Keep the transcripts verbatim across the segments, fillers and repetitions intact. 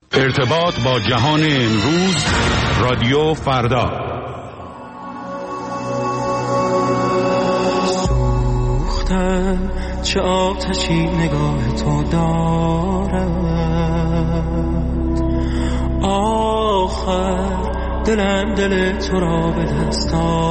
ارتباط با جهان امروز، رادیو فردا. سوختم چه آتشی نگاه تو دارد، آخر دلم دل تو را به دست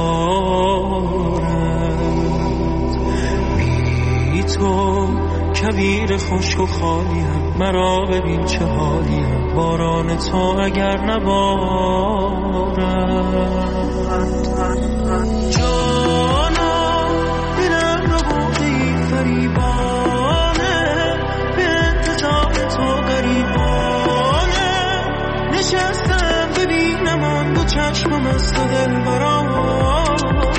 آرد. بی تو کویر خشک و خالیم، مرا ببین چه حالیم، باران تو اگر نبارد. جانا دلم رو بودی فریبانه، به انتظار تو غریبانه نشستم ببینم آن دو چشمم از تو دل برانه.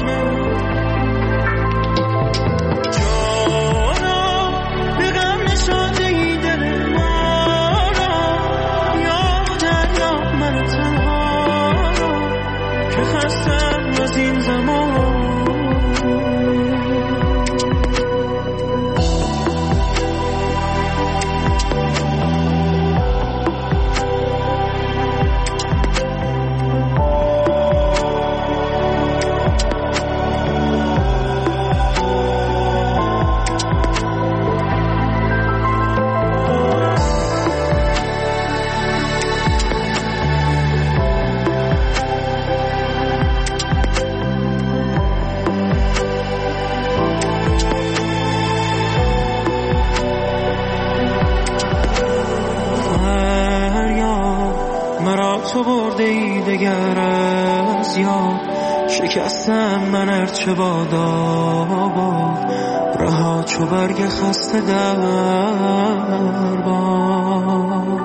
خستم از این زمان، تو برده ای دگر از یاد، شکستم من ارچه بادا باد، رها چو برگ خسته در باد.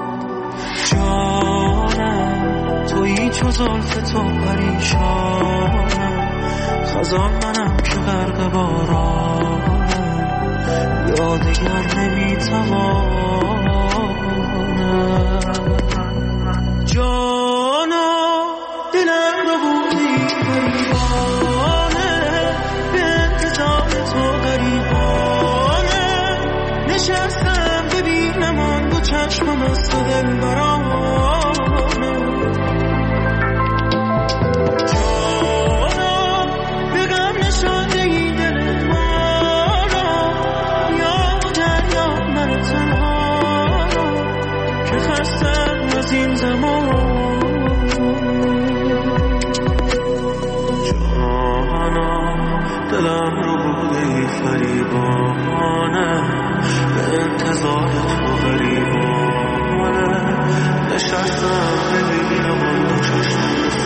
جانم تویی چو زلف تو پریشانم، خزان منم که غرق بارانم، یادگر نمیتوانم. جانا دلم رو بودی غریبانه، به انتظار تو غریبانه نشستم ببینم آن دو چشمم از تو دل برانه. جانا به غم نشانده ای دل ما را، یا دریا من تنها را که خستم از این زمان. دلم رو بوده فریبانه، به انتظار تو غریبانه نشستم ببینم آن دو چشم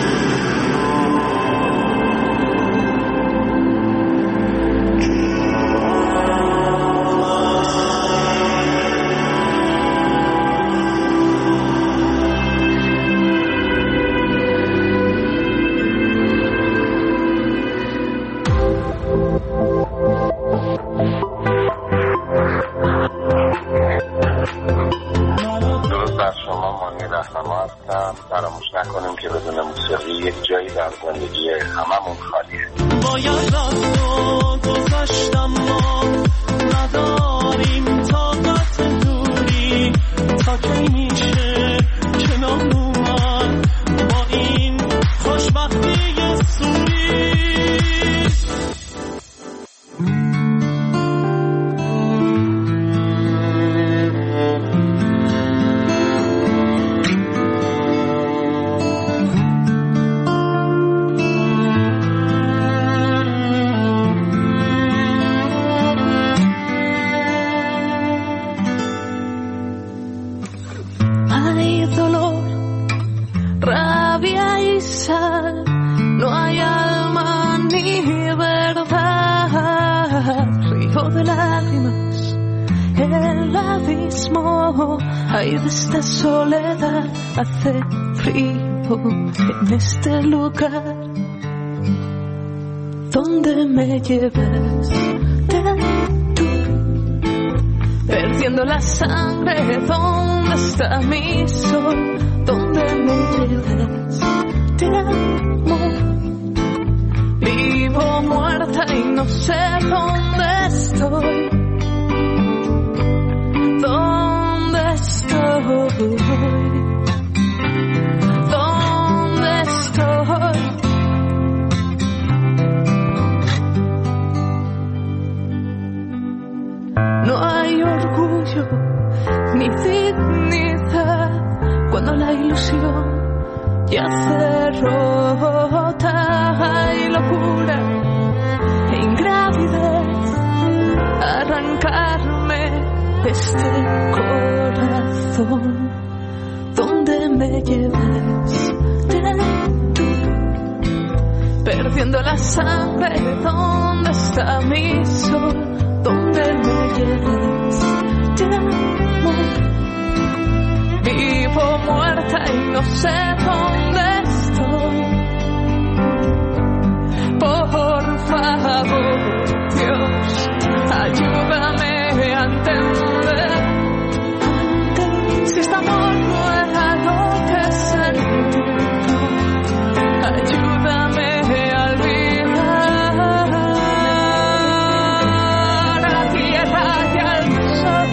فراموش نکنیم که بدون موسیقی یک جایی در زندگی هممون خالیه. باید راست و گذاشتم ما نداریم طاقت دوری، تا کی میشه کنار اومد با این خوشبختی سوری. Ay, de esta soledad hace frío en este lugar donde me llevas tú, perdiendo la sangre. ¿Dónde está mi sol? ¿Dónde me llevas? Te amo, vivo muerta y no sé dónde estoy. ¿Dónde estoy? dignidad cuando la ilusión ya se rota. Hay locura e ingravidez, arrancarme de este corazón. ¿Dónde me lleves? Tú, perdiendo la sangre, ¿dónde está mi sol? ¿Dónde me lleves? Vivo muerta y no sé dónde estoy. Por favor, Dios, ayúdame a entender. Si este amor no era lo que sentí, ayúdame a olvidar a la tierra y al sol,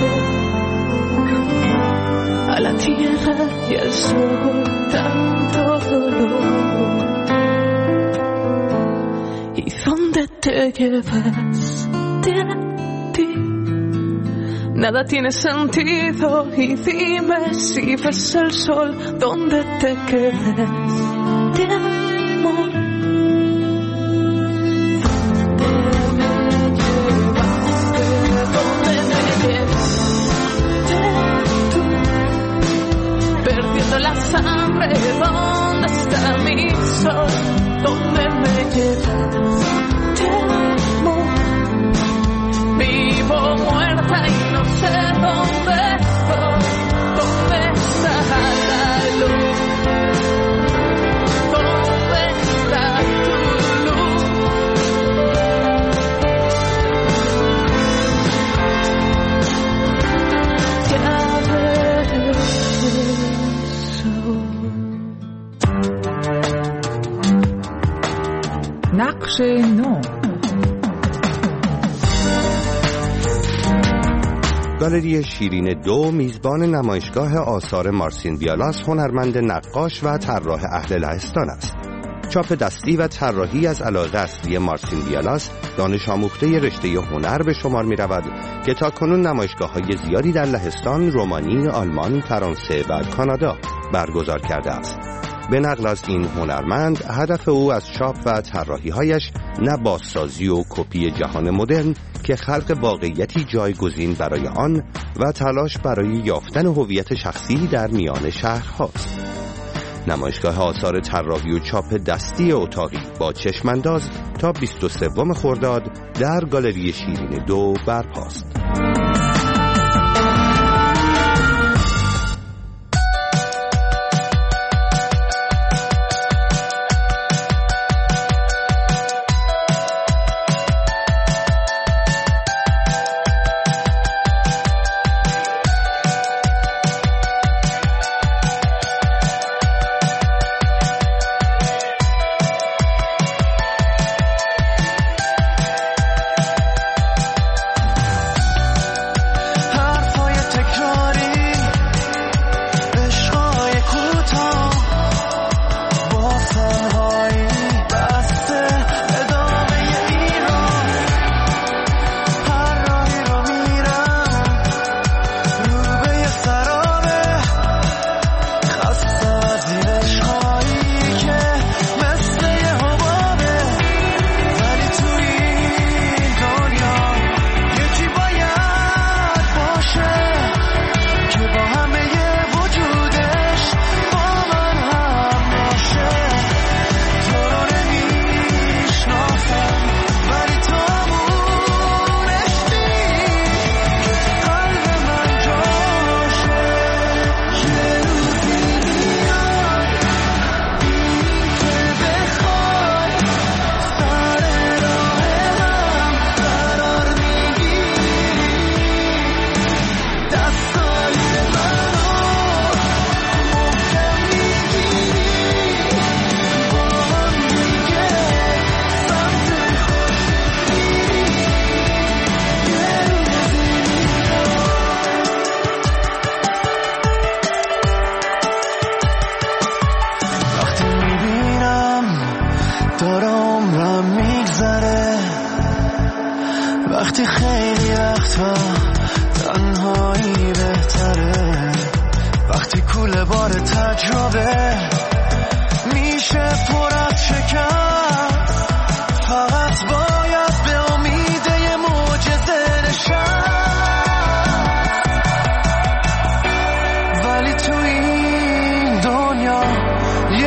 a la tierra y al sol, tanto dolor. ¿Y dónde te llevas de ti? Nada tiene sentido y dime si ves el sol, ¿dónde te quedas de amor? ¿Dónde me llevaste? ¿Dónde me llevaste tú? Perdiendo la sangre, ¿dónde está mi sol? ¿Dónde me llevaste, amor? Vivo muerta y no sé dónde estoy. ¿Dónde está la luz? ¿Dónde está tu luz? Ya veré eso. نقش نو. گالری شیرین دو میزبان نمایشگاه آثار مارسین بیالاس، هنرمند نقاش و طراح اهل لهستان است. چاپ دستی و طراحی از علاقه اصلی مارسین بیالاس، دانش آموخته رشته هنر به شمار می رود که تاکنون نمایشگاه‌های زیادی در لهستان، رومانی، آلمان، فرانسه و کانادا برگزار کرده است. به نقل از این هنرمند، هدف او از چاپ و طراحی‌هایش نه بازسازی و کپی جهان مدرن که خلق واقعیتی جایگزین برای آن و تلاش برای یافتن هویت شخصی در میان شهرهاست. نمایشگاه آثار طراحی و چاپ دستی اتاقی با چشمانداز تا بیست و سوم خرداد در گالری شیرین دو برپاست. وقتی خیلی وقتا تنهایی بهتره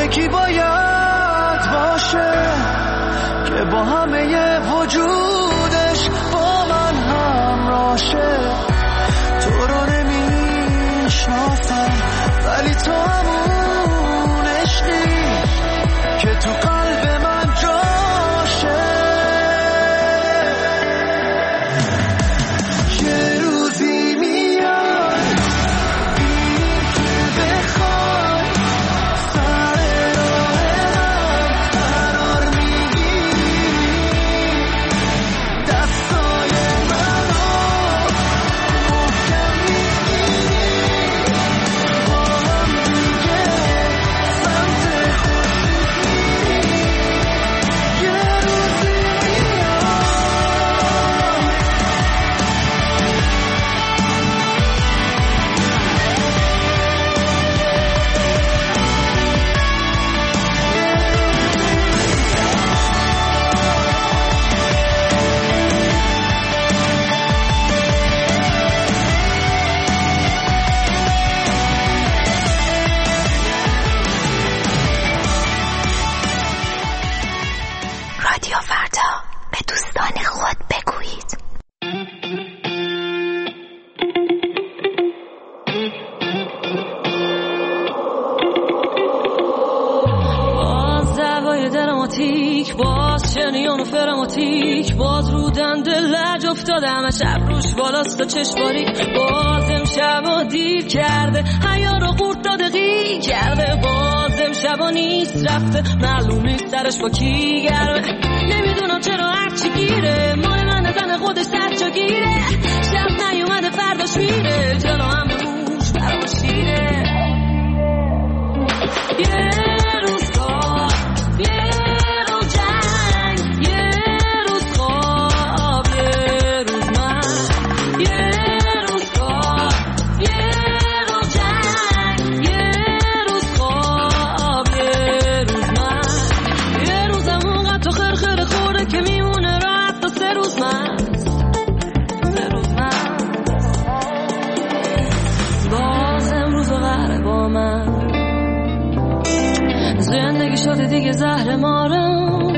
یکی باید باشه که با همه وجودش با من همراشه. تو رو نمیشناسم ولی تو همون عشقی که تو قلب من جاشه. یه روزی میاد ببینی که بخوای سر راه من قرار میگیری، دستای منو محکم میگیری، با هم دیگه سمت خورشید میری. یه روزی رادیو فردا، به دوستان خود بگویید. باز دوای دراماتیک، باز شنیان و فراماتیک، باز رو دنده لج افتاده همه شب روش بالاست و چشماری. باز امشبا دیر کرده حیا رو قورت داده غیر کرده. باز امشبا نیست رفته معلوم نیست سرش با کی گرمه. نمیدونم چرا هرچی گیره مال من زن خودش سر جا گیره. شب نیومده فرداش میره جلو هم موش برام شیره. یه روز کار یه روز جنگ، یه روز خواب یه روز من. یه روز کار یه روز جنگ، یه روز خواب یه روز من. یه روزم اونقدر تو خرخره خورده که میمونه راحت تا سه روز من. سه روز من باز امروز و قهره با من. زندگی شده دیگه زهر مارم،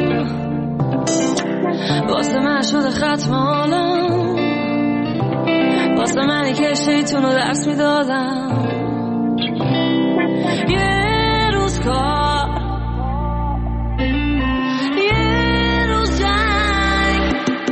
واسه من شده ختم حالم، واسه منی که شیطون رو درس میدادم. یه روز کار یه روز جنگ.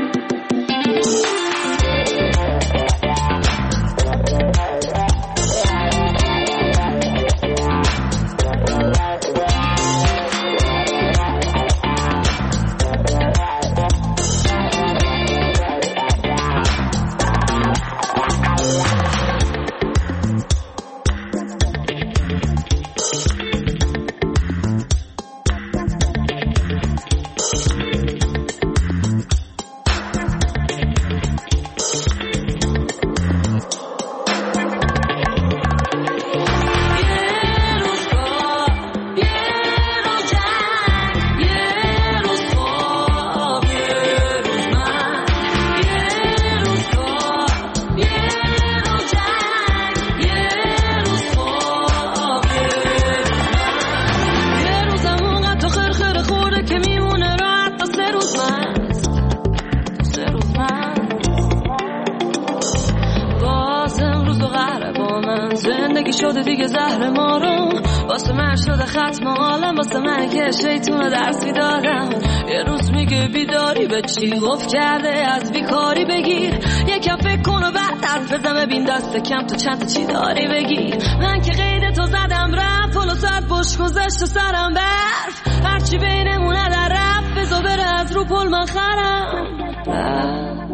زندگی شده دیگه زهر مارم، واسه من شده ختم حالم، واسه من که شیطون درس میدادم. یه روز میگه بیداری به چی گفت کرده از بیکاری بگیر، یکم فکر کن و بعد حرف بزن ببین دست کم تو چند تا چی داری بگیر. من که قید تو زدم رفت پلو ساعت بش گذشت و سرم برف، هرچی بینمونه در رفت بزا بره از رو پل من خرم.